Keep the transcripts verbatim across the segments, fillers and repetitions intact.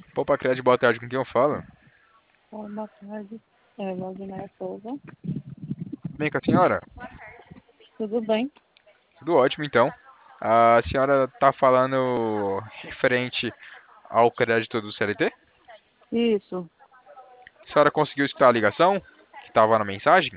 Poupa Crédito, boa tarde, com quem eu falo? Oi, boa tarde. É, Valdinei Souza. Bem com a senhora? Tudo bem? Tudo ótimo, então. A senhora tá falando referente ao crédito do C L T? Isso. A senhora conseguiu escutar a ligação que estava na mensagem?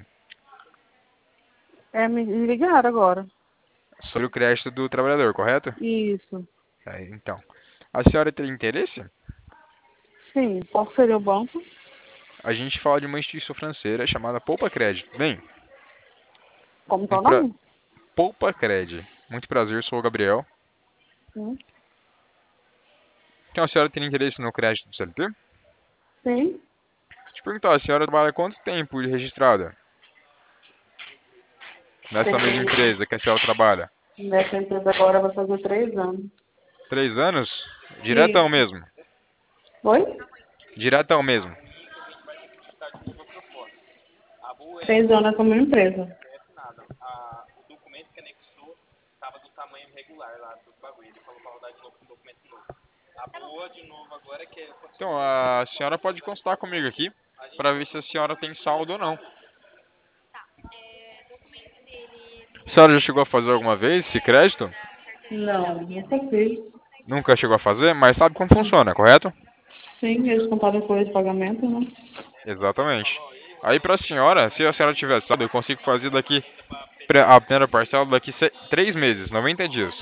É, me ligaram agora. Sobre o crédito do trabalhador, correto? Isso. É, então. A senhora tem interesse? Sim. Qual seria o banco? A gente fala de uma instituição financeira chamada Poupa Crédito. Bem, Como que é o muito pra... nome? Poupa Crédito. Muito prazer, sou o Gabriel. Sim. Então, a senhora tem interesse no crédito do C L T? Deixa Sim. eu perguntar, a senhora trabalha há quanto tempo de registrada nessa mesma Tem, empresa que a senhora trabalha? nessa empresa agora vai fazer três anos. Três anos? Diretão Isso. mesmo. Oi? Diretão mesmo. Três anos é como empresa. Então, a senhora pode consultar comigo aqui para ver se a senhora tem saldo ou não. A senhora já chegou a fazer alguma vez esse crédito? Não, nunca fiz. Nunca chegou a fazer, mas sabe como funciona, correto? Sim, eles contaram folha de pagamento, né? Exatamente. Aí para a senhora, se a senhora tiver saldo, eu consigo fazer daqui pra- a primeira parcela daqui se- três meses, noventa dias.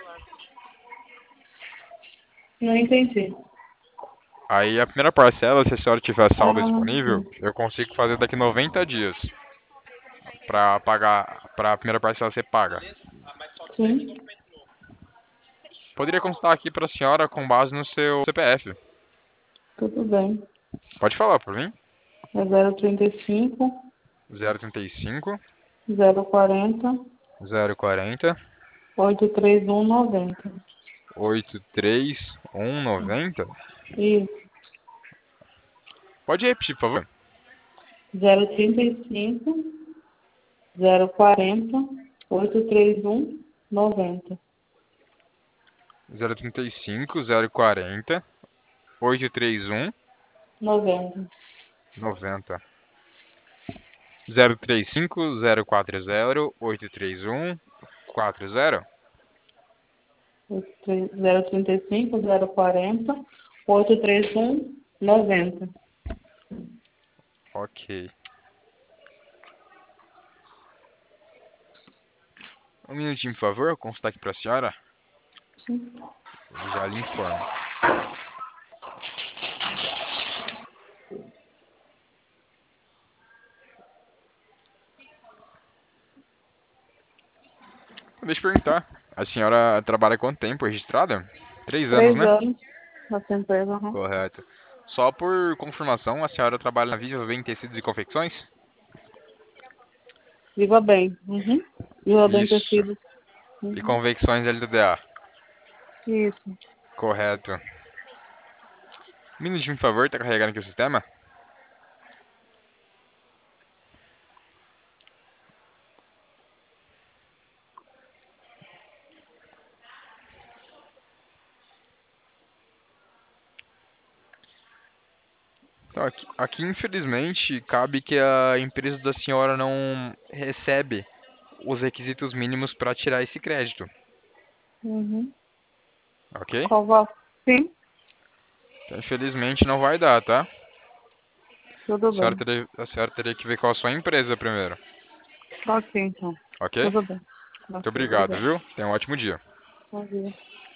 Não entendi. Aí a primeira parcela, se a senhora tiver saldo Ah, disponível, sim. eu consigo fazer daqui noventa dias para pagar, para a primeira parcela ser paga. Sim. Poderia consultar aqui para a senhora com base no seu C P F. Tudo bem. Pode falar por mim? É zero trinta e cinco, zero trinta e cinco, zero quarenta, zero quarenta, oito três um noventa. oito três um noventa. Isso. Pode repetir, por favor. zero trinta e cinco, zero quarenta, oito três um noventa. zero trinta e cinco, zero quarenta, oito três um, noventa. noventa. zero três cinco, zero quatro zero, oito três um, quatro zero. zero trinta e cinco, zero quarenta, oito três um noventa. Ok. Um minutinho, por favor. Eu consultar aqui para a senhora. Sim. Eu já lhe informo. Deixa eu perguntar. A senhora trabalha há quanto tempo registrada? Três anos, Três né? anos nessa empresa. Uhum. Correto. Só por confirmação, a senhora trabalha na Viva Bem Tecidos e Confecções? Viva bem. Uhum. Viva bem Isso. tecidos. E Uhum. Convecções L T D A? Isso. Correto. Um minutinho, por favor, tá carregando aqui o sistema? Então, aqui, aqui, infelizmente, cabe que a empresa da senhora não recebe os requisitos mínimos para tirar esse crédito, Uhum. ok? Qual va- Sim, Então, infelizmente não vai dar, tá? tudo A senhora bem. teria, a senhora teria que ver qual a sua empresa primeiro, Ok, então. ok? Tudo bem. Muito Ok, obrigado, obrigada. viu? Tenha um ótimo dia. Bom dia.